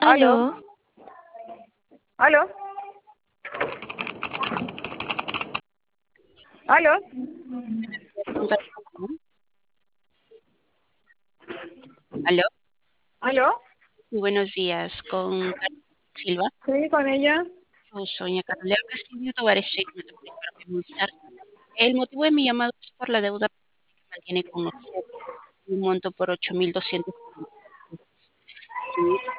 Aló, Aló, aló, aló, Con Carolina. Aló, aló. muy buenos días. Con Carolina Silva. Sí, con ella. Doña Carolina Silvio Tovares, no te puedo pronunciar. El motivo de mi llamado es por la deuda que mantiene con nosotros, un monto por 8.200.